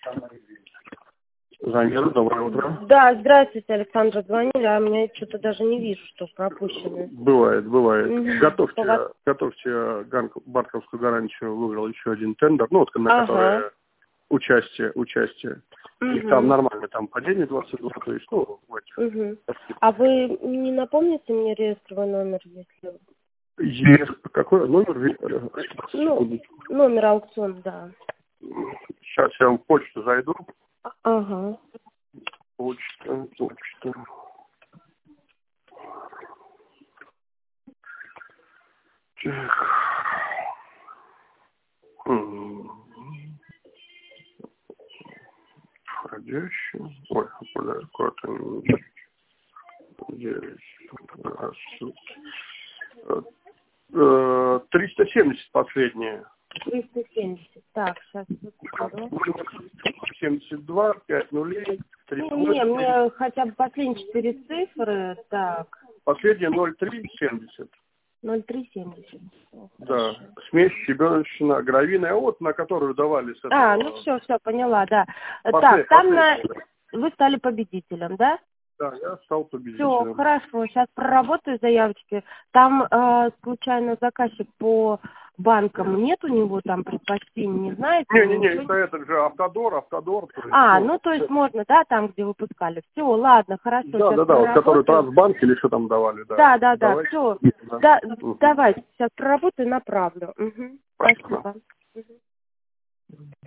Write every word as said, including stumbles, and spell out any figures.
Замер, доброе утро. Да, здравствуйте, Александра, звонили, а меня что-то даже не вижу, что пропущено. Бывает, бывает. Мгм. Готовьте, вас- готовьте ган- банковскую гарантию, выиграл еще один тендер, ну вот на Ага. который участие, участие. И Мгм. там нормально, там падение двадцать два, то есть, ну, в этих. Мгм. А вы не напомните мне реестровый номер, если... Есть какой номер? Ну, номер аукциона, да. Сейчас я в почту зайду. А- Ага. Почта, почта. Так. М. Входящий. Ой, куда, куда-то не... Девять. Раз. Э, э, триста семьдесят последнее. триста семьдесят. Так, сейчас. семьдесят два, пять нулей, тридцать Не, не, восемь. мне хотя бы последние четыре цифры. Так, Последнее ноль три семьдесят. ноль три семьдесят. О, Да. хорошо. Смесь щебеночная, гравийная, вот на которую давали с этого. А, ну все, все, поняла, да. Послед- Так, там на... последнее. вы стали победителем, да? Да, я стал Все, победителем. хорошо, сейчас проработаю заявочки. Там э, случайно заказчик по банкам нет у него там предпочтений, не знаете? Не-не-не, Ничего это этот же Автодор, Автодор. То есть, А, ну, ну то есть можно, да, там, где выпускали. Все, ладно, хорошо. да, сейчас да, да, вот который проработаю. Трансбанк или что там давали, да. Да, да, да, Давайте. все. Да. Да, Мгм. давайте, сейчас проработаю, направлю. Угу. Спасибо. Спасибо. Мгм.